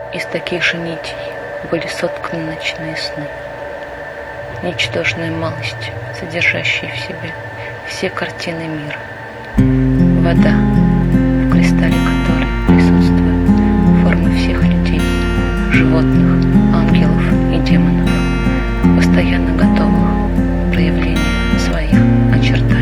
Из таких же нитей были сотканы ночные сны. Ничтожная малость, содержащая в себе все картины мира. Вода, в кристалле которой присутствуют формы всех людей, животных, ангелов и демонов, постоянно готовых к проявлению своих очертаний.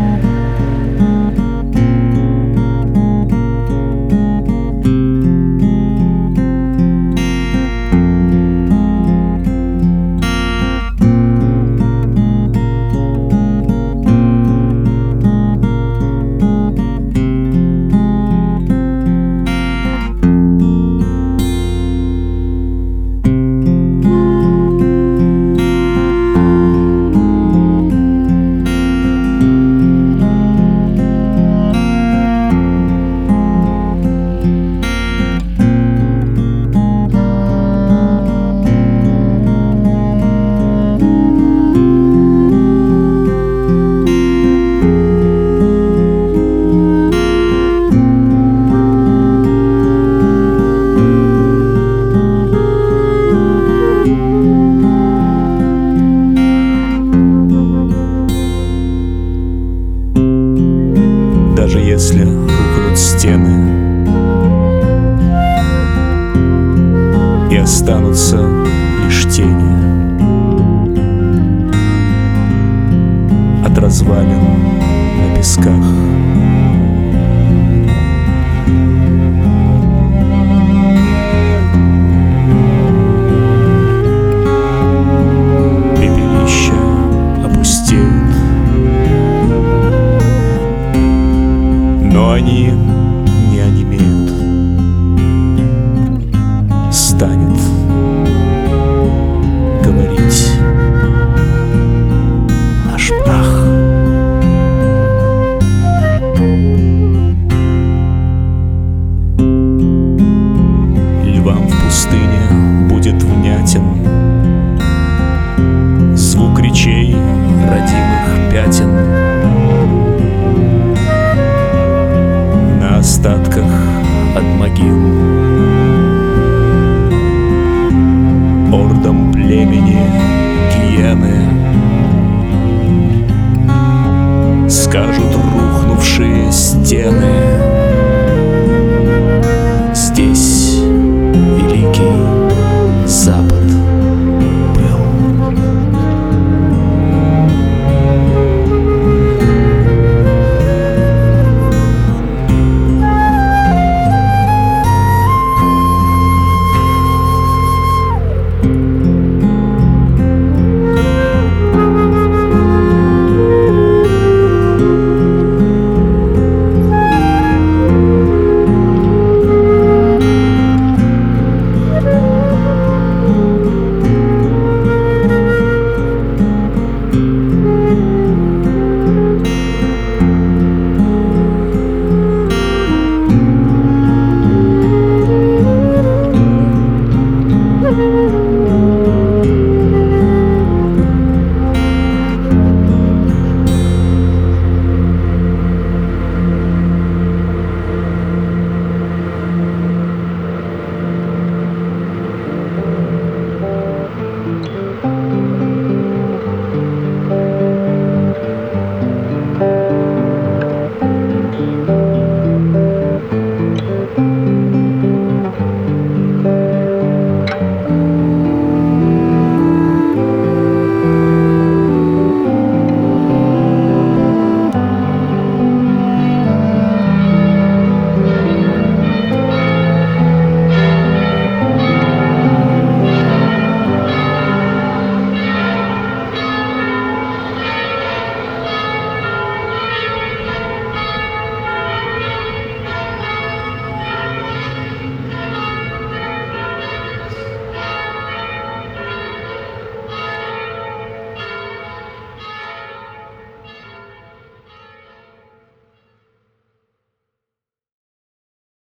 Даже если рухнут стены и останутся лишь тени от развалин на песках, пепелища опустеют, но они не онемеют. Станет говорить наш прах. Львам в пустыне будет внятен звук речей родимых пятен на остатках от могил. Ордам племени гиены скажут рухнувшие стены: